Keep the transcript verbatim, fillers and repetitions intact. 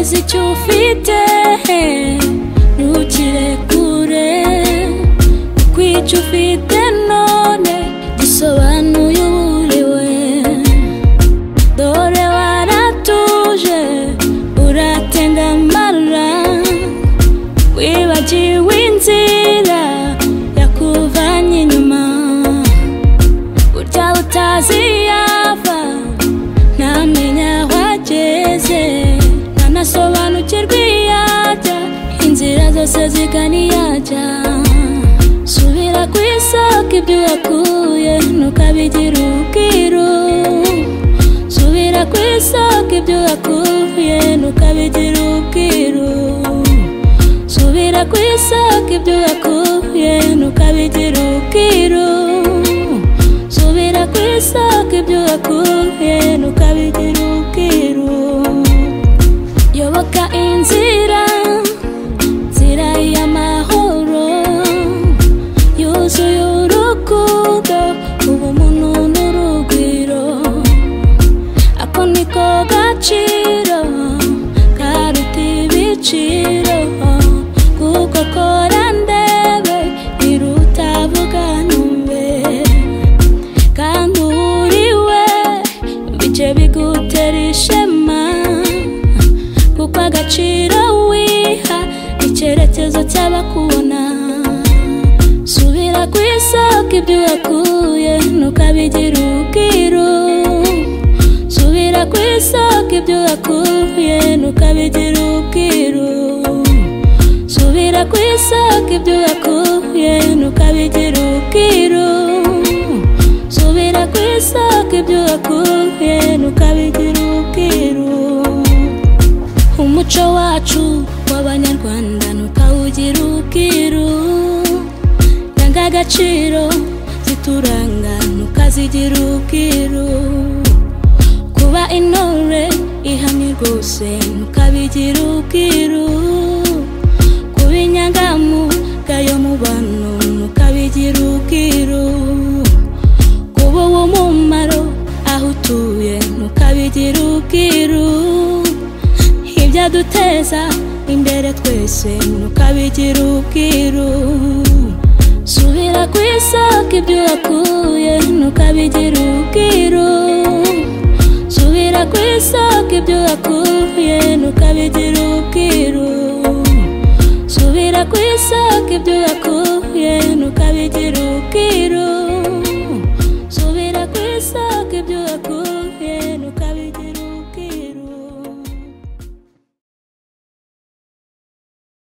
komeza icyo ufite ntukirekure kuko icyo ufite none gisobanuye uburiwe dore waratuje uratengamara wibagiwe inzira yakuvanye inyuma burya utazi yava ntamenya aho ageze ntanasobanukirwa iyajya inzira zose zigana iyajya subira ku isoko ibyo wakuye ntukabigira ubwiru subira ku isoko ibyo wakuye ntukabigira ubwiru subira ku isoko ibyo wakuye ntukabigira ubwiru subira ku isoko ibyo wakuye ntukabigira ubwiru yoboka inzira nzira y'amahoro yuzuye urukundo ubumuntu n'urugwiro ako niko gaciro karuta ibiciro kuko kora ndebe iruta vuga numve kandi uriwe bice bigutera ishema kuko agaciro wiha icyerekezo cy'abakubona subira ku isoko ibyo wakuye ntukabigira ubwiru subira ku isoko ibyo wakuye ntukabigira ubwiru subira ku isoko ibyo wakuye ntukabigira ubwiru subira ku isoko ibyo wakuye ntukabigira ubwiru umuco wacu w'abanyarwanda ntukawugira ubwiru ndangagaciro zituranga ntukazigira ubwiru kuba intore ihamye rwose ntukabigira ubwiru kuba inyangamugayo mu bantu ntukabigira ubwiru kuba uw'umumaro aho utuye ntukabigira ubwiru ibyaduteza imbere twese ntukabigira ubwiru subira ku isoko ibyo wakuye ntukabigira ubwiru subira ku isoko ibyo wakuye ntukabigira ubwiru subira ku isoko ibyo wakuye ntukabigira ubwiru